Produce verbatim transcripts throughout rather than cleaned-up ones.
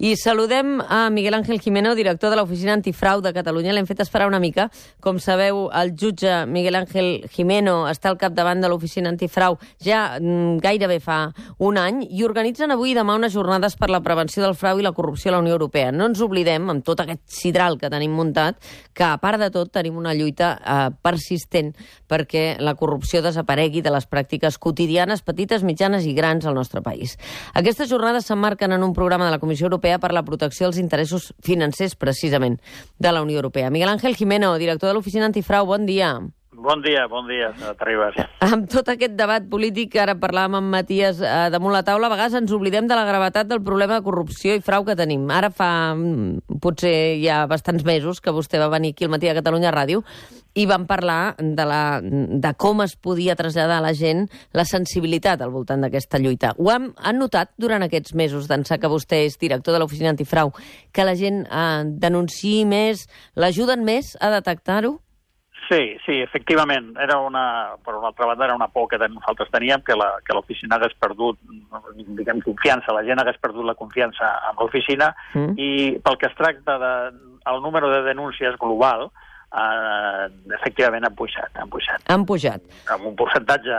I saludem a Miguel Ángel Gimeno, director de l'Oficina Antifrau de Catalunya. L'hem fet esperar una mica. Com sabeu, el jutge Miguel Ángel Gimeno està al capdavant de l'Oficina Antifrau ja mm, gairebé fa un any i organitzen avui i demà unes jornades per la prevenció del frau i la corrupció a la Unió Europea. No ens oblidem, amb tot aquest sidral que tenim muntat, que a part de tot tenim una lluita eh, persistent perquè la corrupció desaparegui de les pràctiques quotidianes, petites, mitjanes i grans al nostre país. Aquestes jornades s'emmarquen en un programa de la Comissió Europea per la protecció dels interessos financers, precisament, de la Unió Europea. Miguel Ángel Gimeno, director de l'Oficina Antifrau, bon dia. Bon dia, bon dia, Ribas. Amb tot aquest debat polític que ara parlàvem amb Matías eh, damunt la taula, a vegades ens oblidem de la gravetat del problema de corrupció i frau que tenim. Ara fa potser ja bastants mesos que vostè va venir aquí al Matí de Catalunya Ràdio i vam parlar de, la, de com es podia traslladar a la gent la sensibilitat al voltant d'aquesta lluita. Ho han, han notat durant aquests mesos, d'ençà que vostè és director de l'Oficina Antifrau, que la gent eh, denunciï més, l'ajuden més a detectar-ho? Sí, sí, efectivament. Era una, per una altra banda, era una por que nosaltres teníem, que la, que l'oficina hagués perdut, diguem, confiança, la gent hagués perdut la confiança en l'oficina, mm. i pel que es tracta de, el número de denúncies global, eh, efectivament han pujat, han pujat. Han pujat. Amb un percentatge,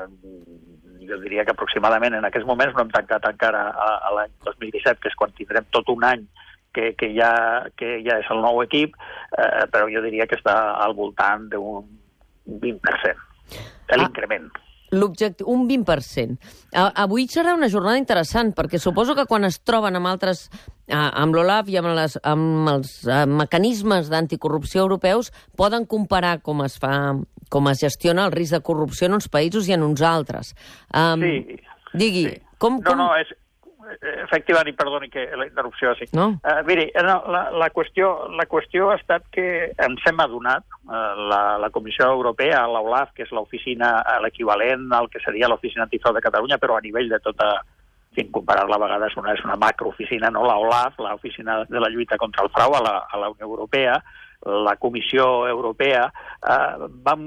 jo diria que aproximadament en aquests moments no hem tancat encara a, a l'any dos mil disset, que és quan tindrem tot un any Que, que, ja, que ja és el nou equip, eh, però jo diria que està al voltant d'un vint per cent de l'increment. Ah, l'objectiu, un vint per cent. Avui serà una jornada interessant, perquè suposo que quan es troben amb altres, amb l'OLAF i amb, les, amb els mecanismes d'anticorrupció europeus, poden comparar com es fa, com es gestiona el risc de corrupció en uns països i en uns altres. Um, sí. Digui, sí. Com, com... No, no, és... Efectivament, i perdoni que la interrupció sí. No? Uh, miri, no, la, la, qüestió, la qüestió ha estat que ens hem adonat, uh, la, la Comissió Europea, l'OLAF, que és l'oficina, l'equivalent al que seria l'Oficina Antifrau de Catalunya, però a nivell de tota, sin comparar-la a vegades, una, és una macrooficina, no? La OLAF, l'Oficina de la Lluita contra el Frau a la, a la Unió Europea, la Comissió Europea, uh, vam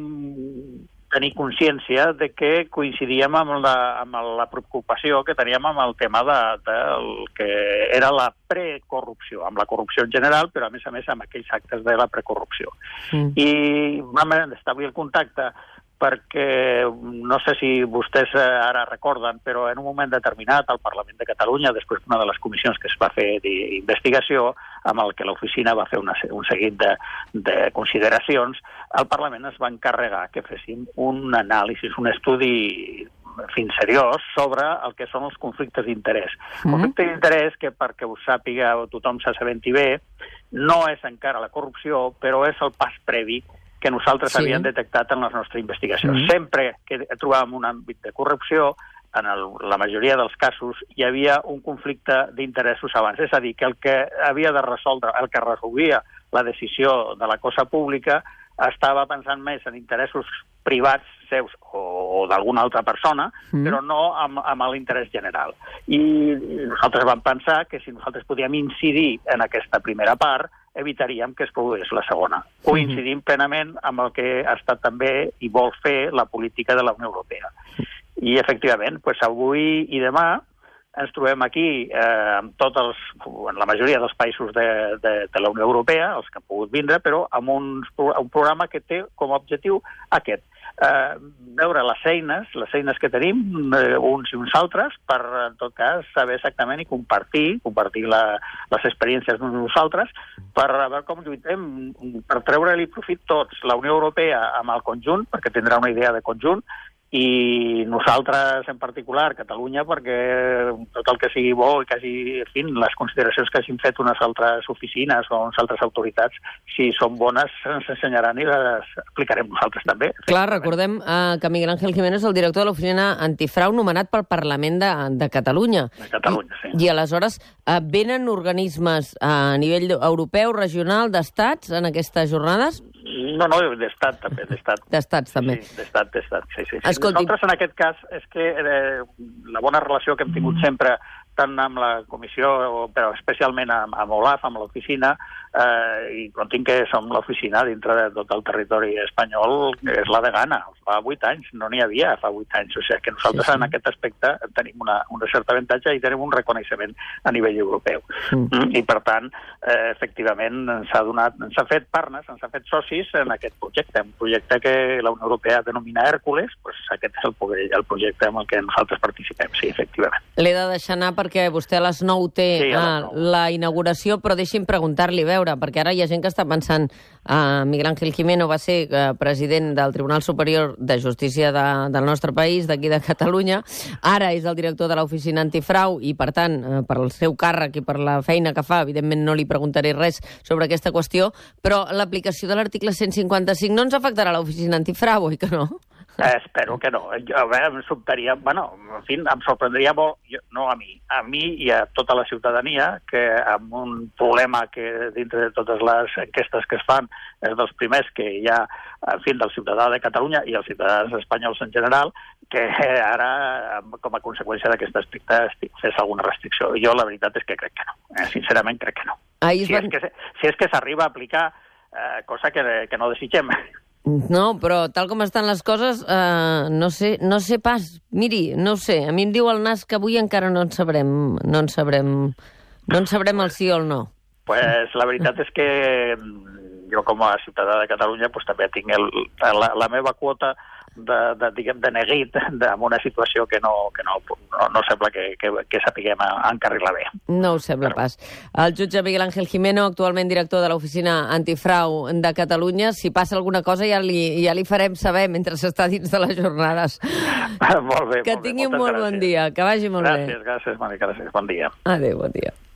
tenir consciència de que coincidíem amb la, amb la preocupació que teníem amb el tema de, de el que era la precorrupció, amb la corrupció en general, però a més a més amb aquells actes de la precorrupció. Mm. I vam establir el contacte perquè, no sé si vostès ara recorden, però en un moment determinat al Parlament de Catalunya, després d'una de les comissions que es va fer d'investigació, amb el que l'oficina va fer una, un seguit de, de consideracions, el Parlament es va encarregar que féssim un anàlisi, un estudi fin seriós sobre el que són els conflictes d'interès. Mm-hmm. Conflictes d'interès que, perquè ho sàpiga o tothom s'assabenti bé, no és encara la corrupció, però és el pas previ que nosaltres sí. havíem detectat en les nostres investigacions. Mm-hmm. Sempre que trobàvem un àmbit de corrupció, en el, la majoria dels casos hi havia un conflicte d'interessos abans. És a dir, que el que havia de resoldre, el que resolvia la decisió de la cosa pública estava pensant més en interessos privats seus o, o d'alguna altra persona, mm. però no amb, amb l'interès general. I nosaltres vam pensar que si nosaltres podíem incidir en aquesta primera part, evitaríem que es produís la segona. Coincidim mm-hmm. plenament amb el que ha estat també i vol fer la política de la Unió Europea. I, efectivament, pues, avui i demà ens trobem aquí eh, amb tots els, en la majoria dels països de, de, de la Unió Europea, els que han pogut vindre, però amb un, un programa que té com a objectiu aquest. Eh, veure les eines, les eines que tenim, eh, uns i uns altres, per, en tot cas, saber exactament i compartir, compartir la, les experiències d'uns i nosaltres, per veure com lluitem, per treure-li profit tots, la Unió Europea amb el conjunt, perquè tindrà una idea de conjunt, i nosaltres en particular, Catalunya, perquè tot el que sigui bo i que hagi, en fi, les consideracions que hagin fet unes altres oficines o unes altres autoritats, si són bones, ens ensenyaran i les aplicarem nosaltres també. Clar, recordem eh, que Miguel Ángel Gimeno és el director de l'Oficina Antifrau nomenat pel Parlament de, de Catalunya. De Catalunya, sí. I, i aleshores eh, venen organismes a nivell europeu, regional, d'estats en aquestes jornades? No, no, d'estat també, d'estat. D'estats també. Sí, d'estat, d'estat, sí, sí. Escolti... Nosaltres en aquest cas és que eh, la bona relació que hem tingut sempre tant amb la comissió, però especialment amb, amb OLAF, amb l'oficina, eh, i contin que som l'oficina dintre de tot el territori espanyol, que és la degana. Fa vuit anys, no n'hi havia fa vuit anys. O sigui que nosaltres sí, sí. en aquest aspecte tenim una, una certa avantatge i tenim un reconeixement a nivell europeu. Mm. I per tant, eh, efectivament, ens ha donat, ens ha fet partners, ens ha fet socis en aquest projecte, un projecte que la Unió Europea denomina Hèrcules, doncs aquest és el, el projecte amb el que nosaltres participem, sí, efectivament. L'he de deixar anar perquè vostè a les nou té sí, ah, la inauguració, però deixi'm preguntar-li, a veure, perquè ara hi ha gent que està pensant uh, Miguel Ángel Gimeno va ser uh, president del Tribunal Superior de Justícia de, del nostre país, d'aquí de Catalunya, ara és el director de l'Oficina Antifrau i, per tant, uh, per el seu càrrec i per la feina que fa, evidentment no li preguntaré res sobre aquesta qüestió, però l'aplicació de l'article cent cinquanta-cinc no ens afectarà a l'Oficina Antifrau, oi que no? Eh, espero que no. Jo, a veure, em sobtaria, bueno, en fi, em sorprendria molt, jo, no a mi, a mi i a tota la ciutadania, que amb un problema que dintre de totes les enquestes que es fan és dels primers que hi ha, en fi, del ciutadà de Catalunya i els ciutadans espanyols en general, que ara, com a conseqüència d'aquest aspecte, fes alguna restricció. Jo la veritat és que crec que no. Eh? Sincerament crec que no. Si, van... és que, si és que s'arriba a aplicar, eh, cosa que, que no desitgem. No, però tal com estan les coses, eh, no sé, no sé pas. Miri, no ho sé, a mi em diu el nas que avui encara no en sabrem, no en sabrem, no en sabrem el sí o el no. Pues la veritat és que jo com a ciutadà de Catalunya pues, també tinc el, la, la meva quota de, de, diguem, de neguit en una situació que no, que no, no, no sembla que, que, que sapiguem encarrilar bé. No ho sembla Però... pas. El jutge Miguel Ángel Gimeno, actualment director de l'Oficina Antifrau de Catalunya, si passa alguna cosa ja li, ja li farem saber mentre s'està dins de les jornades. Molt bé. Que molt tingui bé, un molt gràcies. bon dia, que vagi molt gràcies, bé. Gràcies, gràcies, Mònica, gràcies. Bon dia. Adéu, bon dia.